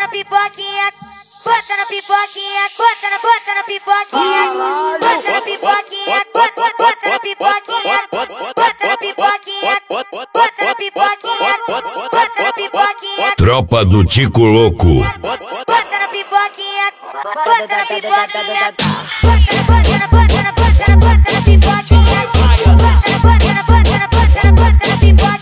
na pipoquinha, bota na pipoquinha, bota na pipoquinha, bota na pipoquinha, bota na pipoquinha, bota na pipoquinha, bota na pipoquinha, bota na pipoquinha. Tropa do Tico Louco. Bota na pipoquinha, bota na pipoquinha, bota na pipoquinha, bota na pipoquinha, bota na pipoquinha.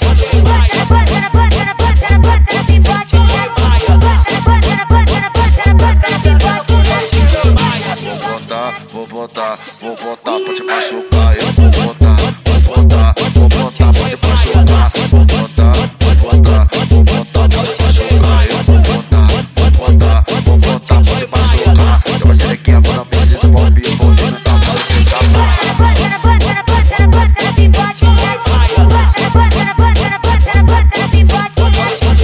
Vou botar pra te machucar. Eu vou botar pra te machucar. Vou botar pra te machucar. Eu vou botar pra te machucar. Eu vou ser quem é bom na mesa desse bombe, bombe não tá fazendo escapar. Bota na pipoquinha, bota na pipoquinha, bota na pipoquinha, bota na pipoquinha,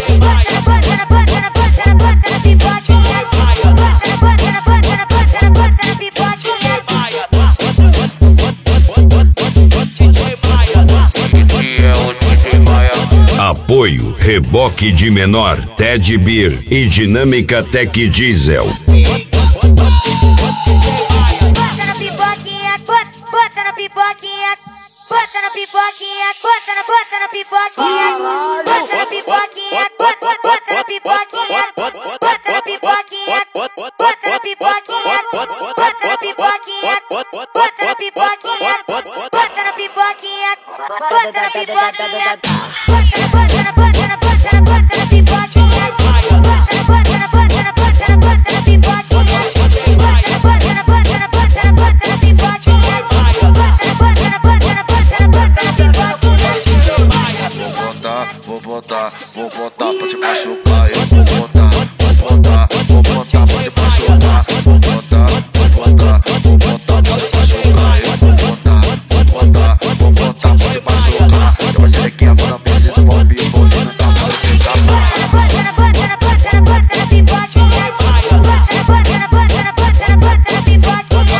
Apoio Reboque de Menor, Ted Beer e Dinâmica Tech Diesel. bota na pipoquinha, bota na pipoquinha, bota na pipoquinha, bota na pipoquinha, bota na pipoquinha, bota na pipoquinha, bota na pipoquinha, bota na pipoquinha, bota na pipoquinha, bota na pipoquinha, bota na pipoquinha, bota na pipoquinha. Vou botar pra te machucar. Eu vou botar pra te machucar. Vou botar pra te machucar. Eu vou botar pra te machucar. Eu vou ser quem é bom na mesa desse bombe, bombe não tá fazendo escapar. Bota na pipoquinha, bota na pipoquinha, bota na pipoquinha,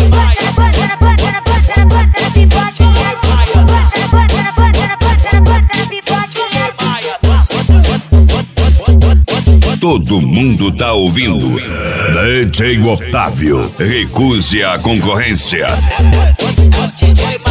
Todo mundo tá ouvindo. DJ Otávio, recuse a concorrência. É o DJ